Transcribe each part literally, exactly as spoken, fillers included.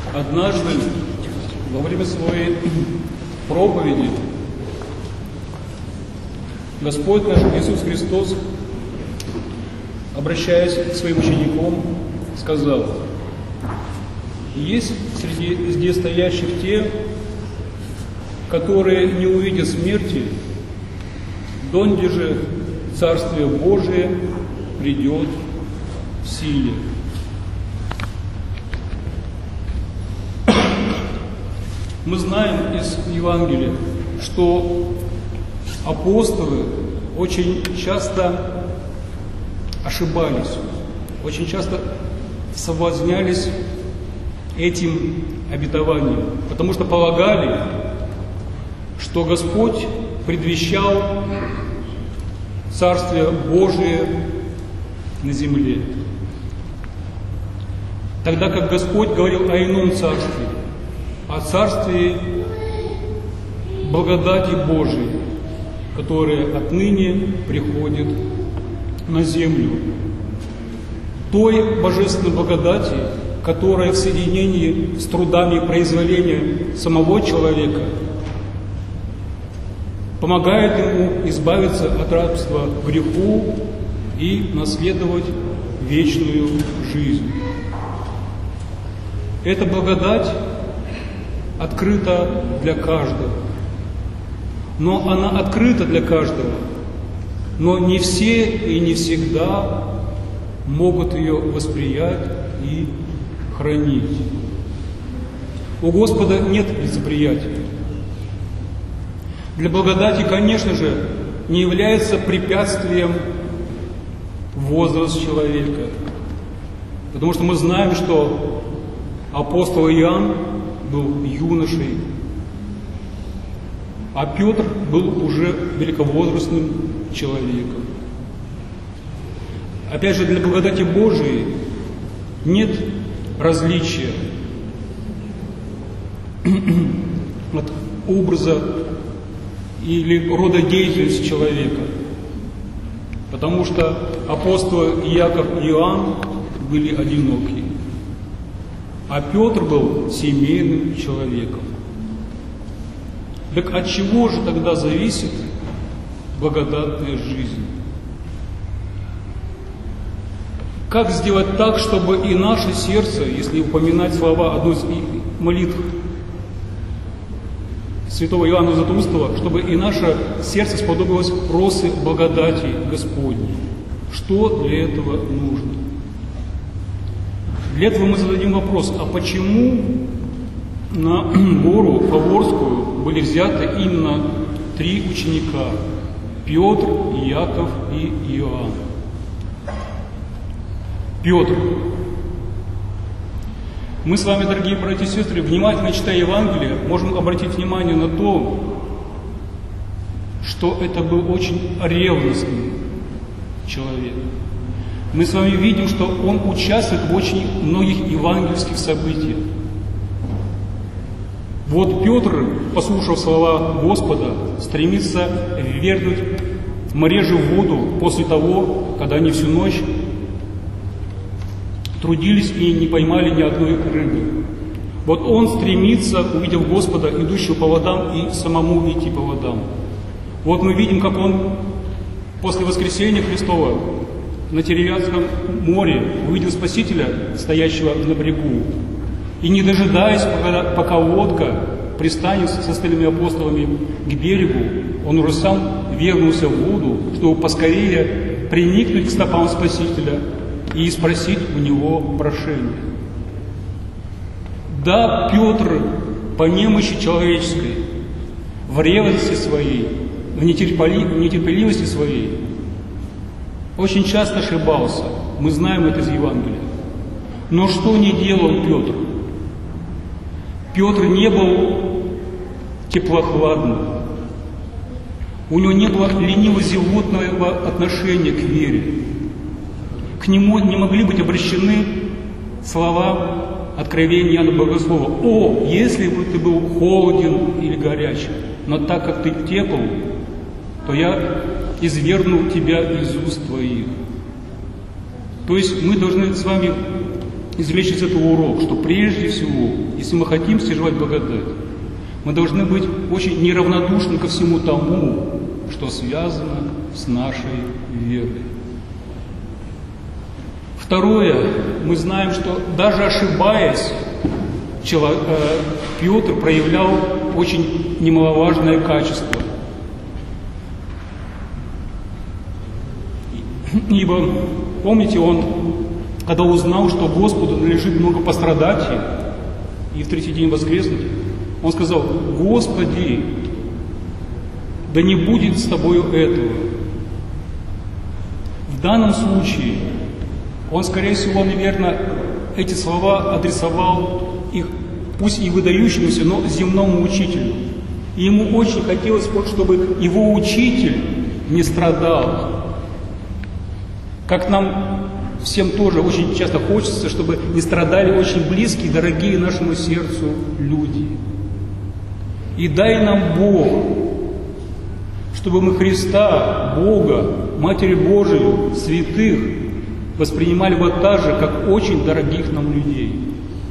Однажды во время своей проповеди Господь наш Иисус Христос, обращаясь к своим ученикам, сказал: есть среди здесь стоящих те, которые не увидят смерти, донде же Царствие Божие придет в силе. Мы знаем из Евангелия, что апостолы очень часто ошибались, очень часто соблазнялись этим обетованием, потому что полагали, что Господь предвещал Царствие Божие на земле, тогда как Господь говорил о ином царстве, о царстве благодати Божией, которая отныне приходит на землю. Той божественной благодати, которая в соединении с трудами произволения самого человека помогает ему избавиться от рабства греху и наследовать вечную жизнь. Эта благодать открыта для каждого. Но она открыта для каждого, но не все и не всегда могут ее восприять и хранить. У Господа нет лицеприятия. Для благодати, конечно же, не является препятствием возраст человека, потому что мы знаем, что апостол Иоанн был юношей, а Петр был уже великовозрастным человеком. Опять же, для благодати Божией нет различия от образа или рода деятельности человека, потому что апостолы Иаков и Иоанн были одиноки, а Петр был семейным человеком. Так от чего же тогда зависит благодатная жизнь? Как сделать так, чтобы и наше сердце, если упоминать слова одной из молитв святого Иоанна Златоустого, чтобы и наше сердце сподобилось росы благодати Господней? Что для этого нужно? Для этого мы зададим вопрос: а почему на гору Фаворскую были взяты именно три ученика – Петр, Иаков и Иоанн? Петр. Мы с вами, дорогие братья и сестры, внимательно читая Евангелие, можем обратить внимание на то, что это был очень ревностный человек. Мы с вами видим, что он участвует в очень многих евангельских событиях. Вот Петр, послушав слова Господа, стремится ввергнуть морежу в воду после того, когда они всю ночь трудились и не поймали ни одной рыбы. Вот он стремится, увидев Господа, идущего по водам, и самому идти по водам. Вот мы видим, как он после воскресения Христова на Тивериадском море увидел Спасителя, стоящего на берегу, и, не дожидаясь, пока, пока лодка пристанет с остальными апостолами к берегу, он уже сам вернулся в воду, чтобы поскорее приникнуть к стопам Спасителя и спросить у него прощения. Да, Петр по немощи человеческой, в ревности своей, в нетерпеливости своей очень часто ошибался. Мы знаем это из Евангелия. Но что не делал Петр? Петр не был теплохладным. У него не было лениво-зевотного отношения к вере. К нему не могли быть обращены слова откровения Иоанна Богослова: «О, если бы ты был холоден или горячий, но так как ты тепл, то я извергну тебя из уст твоих». То есть мы должны с вами извлечь из этого урок, что прежде всего, если мы хотим стяжевать благодать, мы должны быть очень неравнодушны ко всему тому, что связано с нашей верой. Второе, мы знаем, что даже ошибаясь, Петр проявлял очень немаловажное качество. Ибо, помните, он, когда узнал, что Господу надлежит много пострадать и в третий день воскреснуть, он сказал: «Господи, да не будет с тобою этого». В данном случае он, скорее всего, наверное, эти слова адресовал их, пусть и выдающемуся, но земному учителю. И ему очень хотелось, чтобы его учитель не страдал. Как нам всем тоже очень часто хочется, чтобы не страдали очень близкие, дорогие нашему сердцу люди. И дай нам Бог, чтобы мы Христа, Бога, Матерь Божию, святых воспринимали вот так же, как очень дорогих нам людей.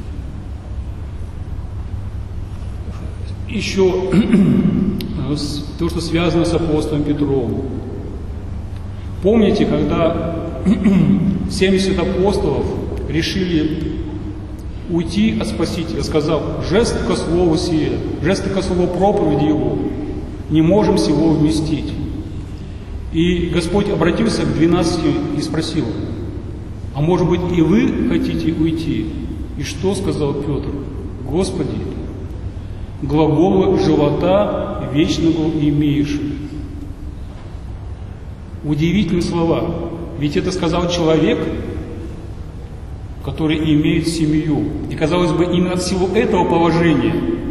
Еще то, что связано с апостолом Петром. Помните, когда семьдесят апостолов решили уйти от Спасителя, сказав: «Жест ко слову сие, жест ко слову проповеди его, не можем сего вместить». И Господь обратился к двенадцати и спросил: «А может быть, и вы хотите уйти?» И что сказал Петр? «Господи, глаголы живота вечного имеешь». Удивительные слова. Ведь это сказал человек, который имеет семью. И, казалось бы, именно от всего этого положения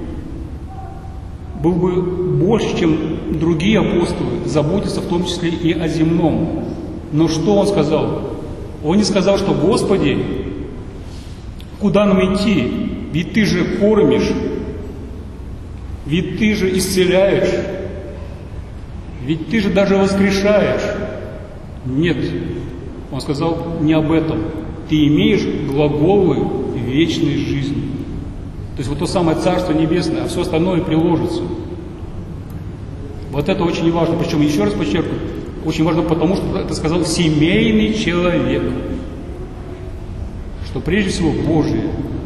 был бы больше, чем другие апостолы, заботиться в том числе и о земном. Но что он сказал? Он не сказал, что: «Господи, куда нам идти? Ведь Ты же кормишь, ведь Ты же исцеляешь, ведь Ты же даже воскрешаешь». Нет, он сказал не об этом. Ты имеешь глаголы вечной жизни. То есть вот то самое Царство Небесное, а все остальное приложится. Вот это очень важно. Причем, еще раз подчеркиваю, очень важно потому, что это сказал семейный человек. Что прежде всего Божие.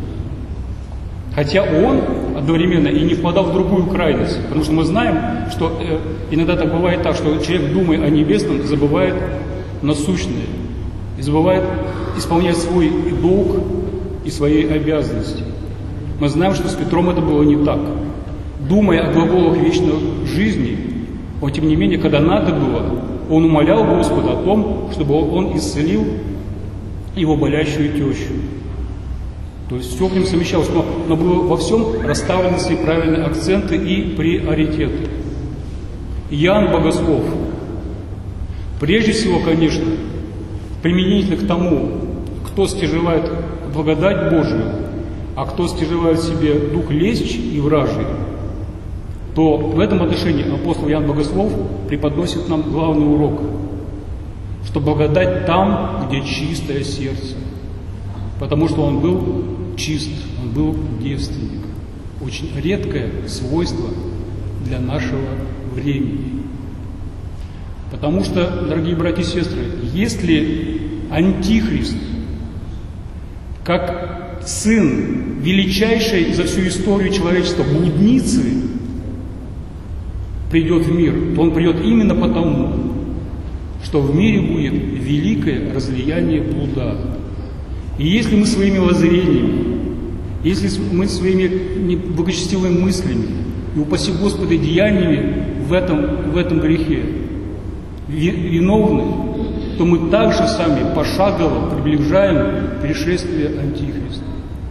Хотя он одновременно и не впадал в другую крайность. Потому что мы знаем, что э, иногда так бывает так, что человек, думая о небесном, забывает насущное. И забывает исполнять свой долг и свои обязанности. Мы знаем, что с Петром это было не так. Думая о глаголах вечной жизни, он, тем не менее, когда надо было, он умолял Господа о том, чтобы он исцелил его болящую тещу. То есть все в нем совмещалось, но, но было во всем расставлены свои правильные акценты и приоритеты. Иоанн Богослов, прежде всего, конечно, применительно к тому, кто стяжевает благодать Божию, а кто стяжевает в себе дух лесть и вражий, то в этом отношении апостол Иоанн Богослов преподносит нам главный урок, что благодать там, где чистое сердце, потому что он был чист, он был девственник. Очень редкое свойство для нашего времени. Потому что, дорогие братья и сестры, если Антихрист, как сын величайшей за всю историю человечества блудницы, придет в мир, то он придет именно потому, что в мире будет великое разлияние блуда. И если мы своими воззрениями, если мы своими благочестивыми мыслями и, упаси Господи, деяниями в этом, в этом грехе виновны, то мы также сами пошагово приближаем пришествие Антихриста.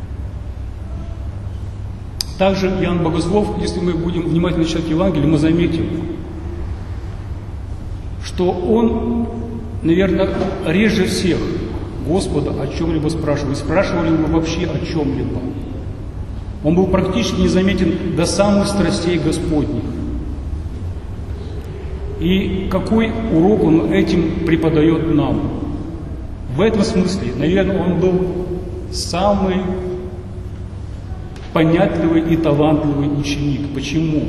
Также Иоанн Богослов, если мы будем внимательно читать Евангелие, мы заметим, что он, наверное, реже всех Господа о чем-либо спрашивал. И спрашивал ли его вообще о чем-либо. Он был практически незаметен до самых страстей Господних. И какой урок он этим преподает нам? В этом смысле, наверное, он был самый понятливый и талантливый ученик. Почему?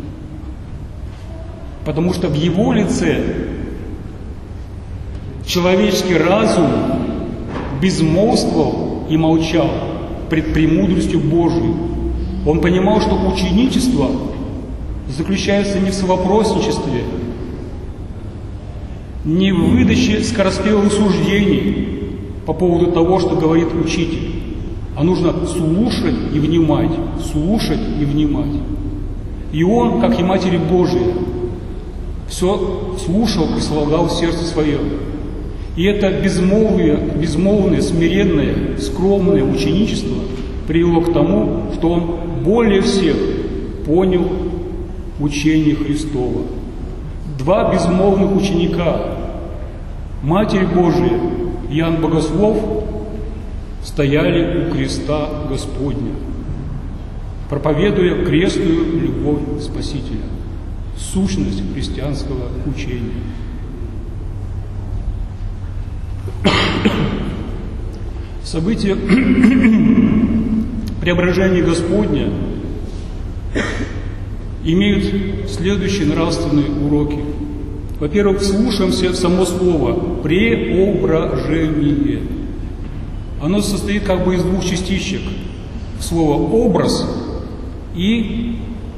Потому что в его лице человеческий разум безмолвствовал и молчал пред премудростью Божией. Он понимал, что ученичество заключается не в совопросничестве, не в выдаче скороспелых суждений по поводу того, что говорит учитель, а нужно слушать и внимать, слушать и внимать. И он, как и Матери Божией, все слушал и слагал в сердце своем. И это безмолвие, безмолвное, смиренное, скромное ученичество привело к тому, что он более всех понял учение Христово. Два безмолвных ученика, Матерь Божия и Иоанн Богослов, стояли у креста Господня, проповедуя крестную любовь Спасителя, сущность христианского учения. События преображения Господня имеют следующие нравственные уроки. Во-первых, вслушаемся в само слово «преображение». Оно состоит как бы из двух частичек. Слово «образ» и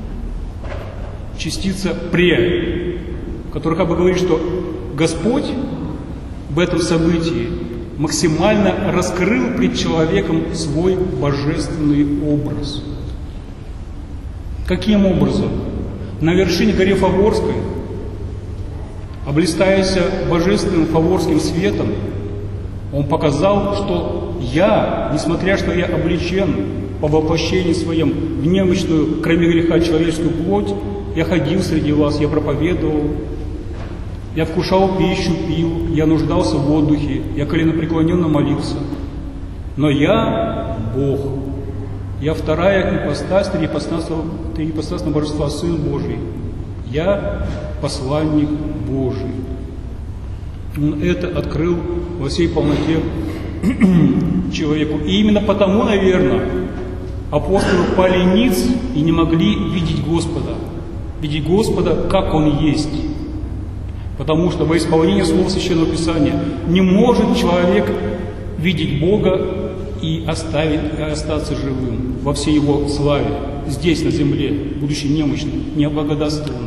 частица «пре», которая как бы говорит, что Господь в этом событии максимально раскрыл пред человеком свой божественный образ. Каким образом? На вершине горы Фаворской, облистаясь божественным фаворским светом, он показал, что я, несмотря что я облечен по воплощению своем в немощную, кроме греха, человеческую плоть, я ходил среди вас, я проповедовал, я вкушал пищу, пил, я нуждался в отдыхе, я коленопреклоненно молился. Но я Бог. Я вторая ипостась, триипостасного божества, Сын Божий. Я посланник Божий. Он это открыл во всей полноте человеку. И именно потому, наверное, апостолы пали ниц и не могли видеть Господа. Видеть Господа, как Он есть. Потому что во исполнение слов Священного Писания не может человек видеть Бога и оставить, и остаться живым во всей Его славе, здесь, на земле, будучи немощным, необлагодатствованным.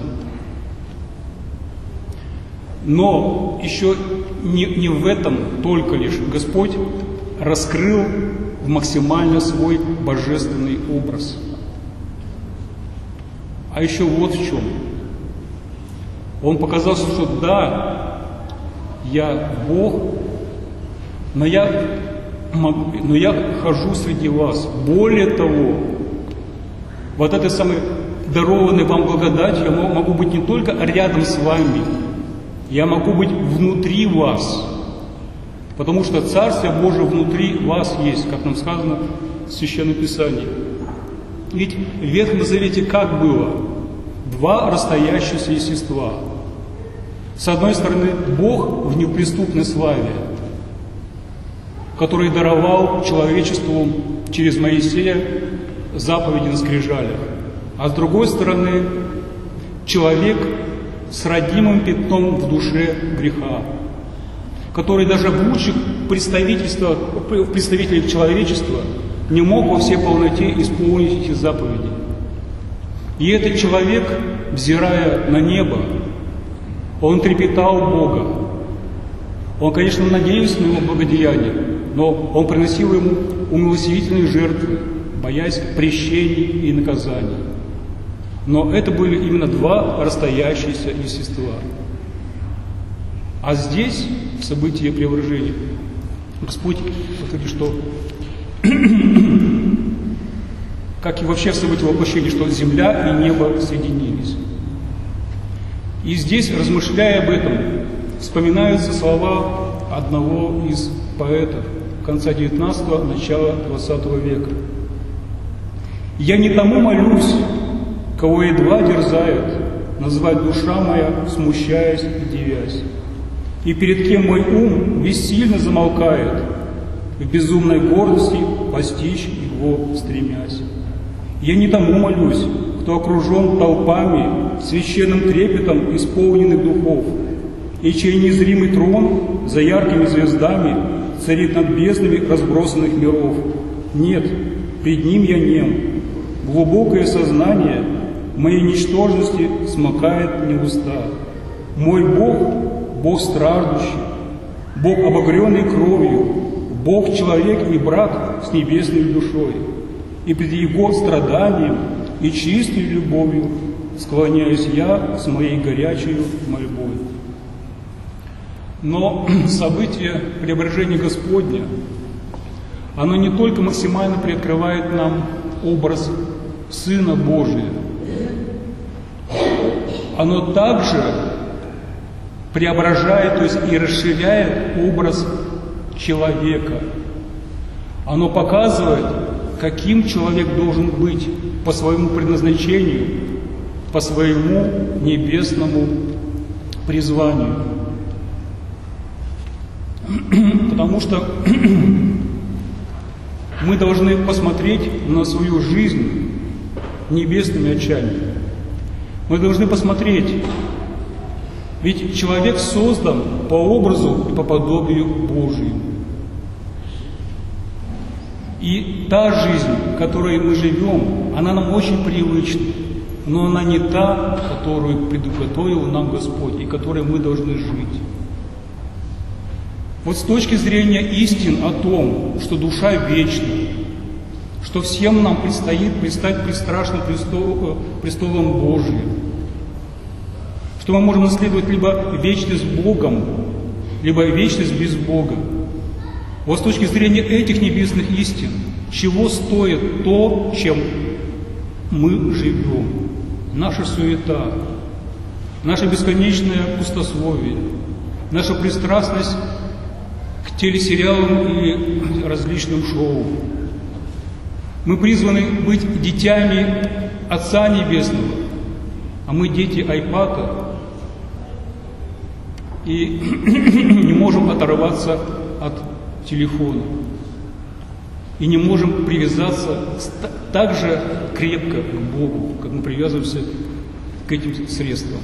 Но еще не, не в этом только лишь Господь раскрыл максимально свой божественный образ. А еще вот в чем. Он показал, что да, я Бог, но я, но я хожу среди вас. Более того, вот этой самой дарованной вам благодатью я могу быть не только рядом с вами, я могу быть внутри вас, потому что Царствие Божие внутри вас есть, как нам сказано в Священном Писании. Ведь в Ветхом Завете как было? Два расстоящиеся естества. С одной стороны, Бог в неприступной славе, который даровал человечеству через Моисея заповеди на скрижалях. А с другой стороны, человек с родимым пятном в душе греха, который даже в лучших представительствах, представителях человечества не мог во всей полноте исполнить эти заповеди. И этот человек, взирая на небо, он трепетал Бога. Он, конечно, надеялся на Его благодеяние, но он приносил Ему умилостивительные жертвы, боясь прещений и наказаний. Но это были именно два расстоящиеся естества. А здесь, в событии преображения, Господь говорит, что как и вообще в событии воплощения, что земля и небо соединились. И здесь, размышляя об этом, вспоминаются слова одного из поэтов конца девятнадцатого, начала двадцатого века. «Я не тому молюсь, кого едва дерзает назвать душа моя, смущаясь и дивясь, и перед кем мой ум бессильно замолкает, в безумной гордости постичь Его стремясь. Я не тому молюсь, кто окружен толпами, священным трепетом исполненных духов, и чей незримый трон за яркими звездами царит над безднами разбросанных миров. Нет, пред ним я нем. Глубокое сознание моей ничтожности смыкает мне уста. Мой Бог — Бог страждущий, Бог, обогренный кровью, Бог — человек и брат с небесной душой. И пред Его страданием и чистой любовью склоняюсь я с моей горячей мольбой. Но событие преображения Господня, оно не только максимально приоткрывает нам образ Сына Божия, оно также преображает, то есть и расширяет образ человека. Оно показывает, каким человек должен быть по своему предназначению, по своему небесному призванию. Потому что мы должны посмотреть на свою жизнь небесными очами. Мы должны посмотреть, ведь человек создан по образу и по подобию Божьему. И та жизнь, в которой мы живем, она нам очень привычна, но она не та, которую предуготовил нам Господь и которой мы должны жить. Вот с точки зрения истин о том, что душа вечна, что всем нам предстоит предстать пред страшным престол, престолом Божиим, что мы можем наследовать либо вечность с Богом, либо вечность без Бога. Вот с точки зрения этих небесных истин, чего стоит то, чем мы живем? Наша суета, наше бесконечное пустословие, наша пристрастность к телесериалам и различным шоу. Мы призваны быть детьми Отца Небесного, а мы дети айпада и не можем оторваться от телефона. И не можем привязаться так же крепко к Богу, как мы привязываемся к этим средствам.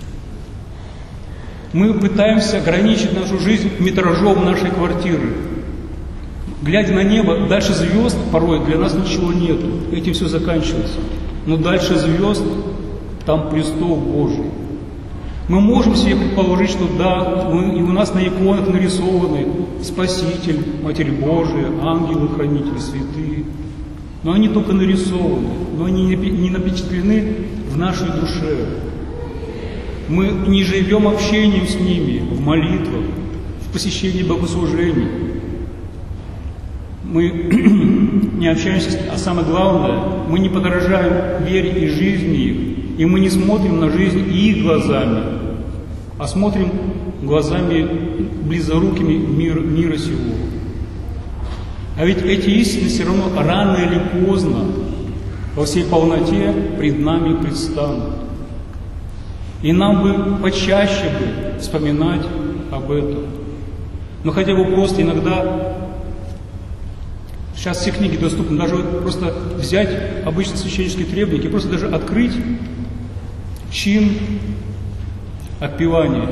Мы пытаемся ограничить нашу жизнь метражом нашей квартиры. Глядя на небо, дальше звезд порой для нас ничего нету. Этим все заканчивается. Но дальше звезд там престол Божий. Мы можем себе предположить, что да, мы, и у нас на иконах нарисованы Спаситель, Матерь Божия, ангелы, хранители, святые. Но они только нарисованы, но они не напечатлены в нашей душе. Мы не живем общением с ними в молитвах, в посещении богослужений. Мы не общаемся с ними, а самое главное, мы не подражаем вере и жизни их, и мы не смотрим на жизнь их глазами, а смотрим глазами близорукими мир, мира сего. А ведь эти истины все равно рано или поздно во всей полноте пред нами предстанут. И нам бы почаще бы вспоминать об этом. Но хотя бы просто иногда, сейчас все книги доступны, даже просто взять обычно священнические требники, просто даже открыть чин отпевания.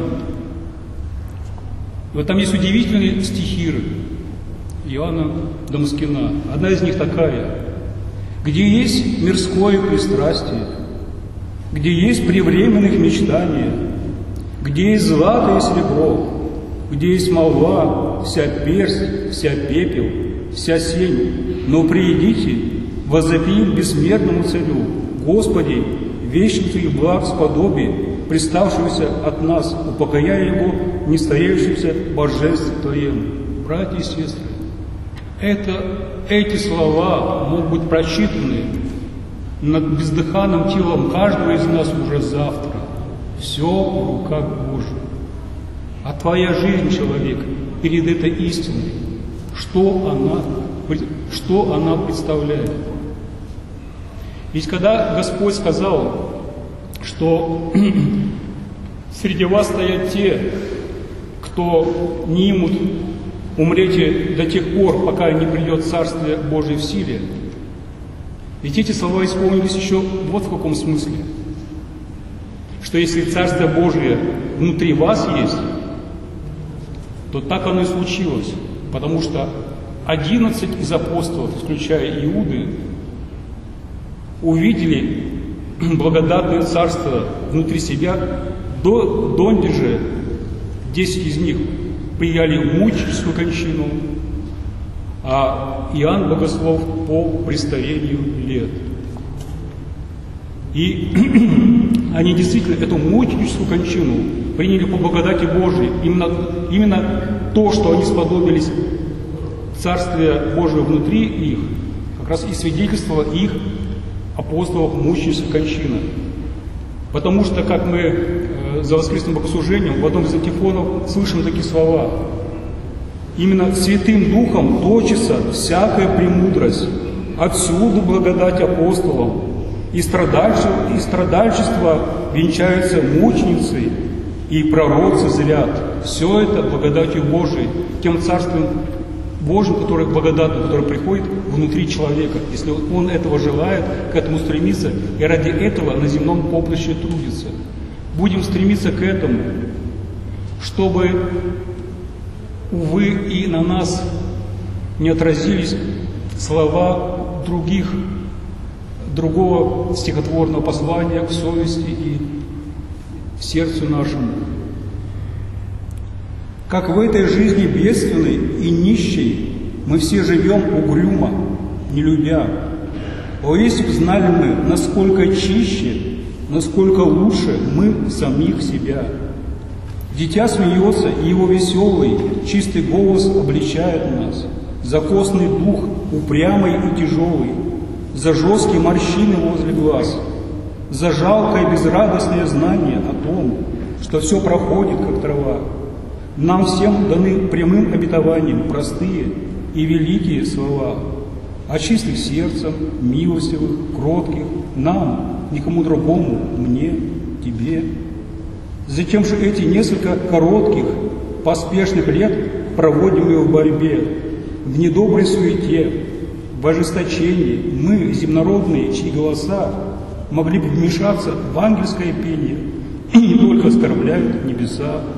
И вот там есть удивительные стихиры Иоанна Дамаскина. Одна из них такая: где есть мирское пристрастие, где есть превременных мечтания, где есть злато и серебро, где есть молва, вся персть, вся пепел, вся сень, но приидите, возопи бессмертному царю: Господи, вечных и благ сподоби, приставшегося от нас, упокояя его нестареющимся божестве Твоем. Братья и сестры, это, эти слова могут быть прочитаны над бездыханным телом каждого из нас уже завтра. Все в руках Божьих. А твоя жизнь, человек, перед этой истиной, что она, что она представляет? Ведь когда Господь сказал, что среди вас стоят те, кто не имут умрете до тех пор, пока не придет Царствие Божие в силе. Ведь эти слова исполнились еще вот в каком смысле. Что если Царствие Божие внутри вас есть, то так оно и случилось. Потому что одиннадцать из апостолов, включая Иуды, увидели благодатное царство внутри себя. До, донде же десять из них прияли мученическую кончину, а Иоанн Богослов по престарению лет. И они действительно эту мученическую кончину приняли по благодати Божией. Именно, именно то, что они сподобились Царствия Божия внутри их, как раз и свидетельствовало их апостолов мученической кончины. Потому что, как мы э, за воскресным богослужением в одном из антифонов слышим такие слова: «Именно Святым Духом точится всякая премудрость, отсюда благодать апостолам, и страдальчество, и страдальчество венчаются мученицей, и пророцы зрят». Все это благодатью Божией, тем Царством Божьим, которое благодатно, которое приходит внутри человека, если он этого желает, к этому стремится, и ради этого на земном поприще трудится. Будем стремиться к этому, чтобы, увы, и на нас не отразились слова других, другого стихотворного послания к совести и сердцу нашему. Как в этой жизни бедственной и нищей мы все живем угрюмо, не любя. О, если б знали мы, насколько чище, насколько лучше мы самих себя. Дитя смеется, и его веселый, чистый голос обличает нас. За костный дух, упрямый и тяжелый, за жесткие морщины возле глаз, за жалкое безрадостное знание о том, что все проходит, как трава. Нам всем даны прямым обетованием простые и великие слова о чистых сердцем, милостивых, кротких, нам, никому другому, мне, тебе. Зачем же эти несколько коротких, поспешных лет проводим мы в борьбе, в недоброй суете, в ожесточении мы, земнородные, чьи голоса могли бы вмешаться в ангельское пение и не только оскорбляют небеса?